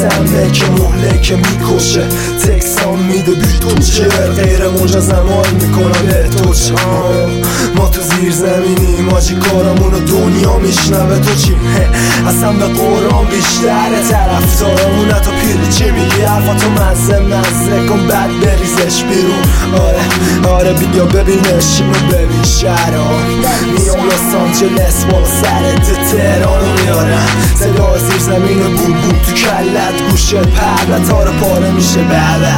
سمه که مهلک میکشه، تکسان میده بی توچه، غیر مجازم حال میکنم به توچه. ما تو زیر زمینیم آجی، کارمونو دنیا میشنوه. تو چی؟ اصلا به قرآن بیشتره طرفدارمونه. تا پیری چی میگی؟ حرفاتو مزه کن بعد بریزش بیرون. آره بیا ببینش اینو ببین شهران. میام لس آنجلس بالا سرت تهرانو میارم. صدا زیر زمین بوم بوم تو کلت، گوشت پرده تاره پاره میشه بعد.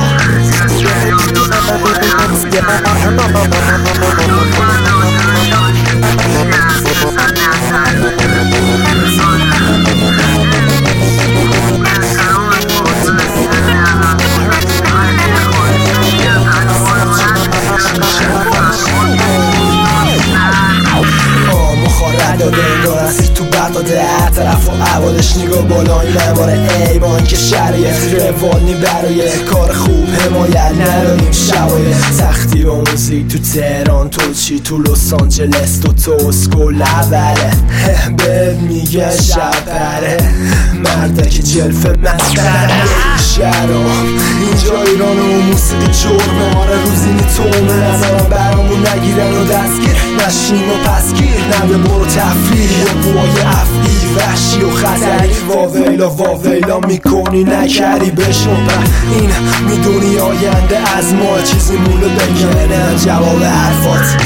تو بغداده طرف و عوادش نگاه بالای نماره ایوان که شریعت روانی برای کار خوب حمایت نداریم. شبای سختی با موزیک تو تهران، تو چی تو لس آنجلس، تو اسکول اوله بهت میگن شبره مرده که جلفه مسخره شهرها. اینجا ایران و موسیقی جرمه، آره روزینی تومه. نظرم برامون نگیرن و دستگیر نشیم و پسگیر، نده برو تفریح یا بوهای افعی وحشی و خطری. واویلا میکنی نکری بشنو این میدونی آینده از ما چیزی مونده بگیرن جواب حرفات.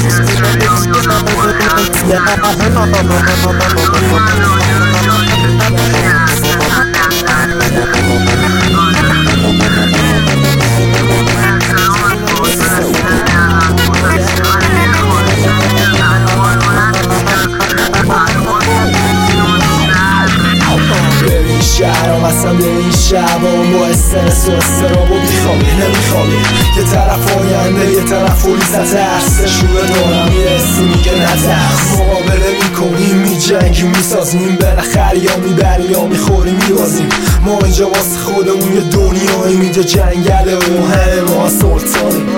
شهرام اصلا به این شبام با استرس و استراب و بیخوابی نمیخوابی. یه طرف آینده یه طرف فوریزت ترس، شروع دارم میرسی میگه نترس. مقابله میکنیم میجنگیم میسازیم، بالاخره یا میبری یا میخوری میبازیم. ما اینجا واسه خودمون یه دنیاییم، اینجا جنگله و همه ما سلطانیم.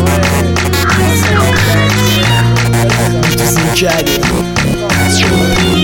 میتوزیم کردیم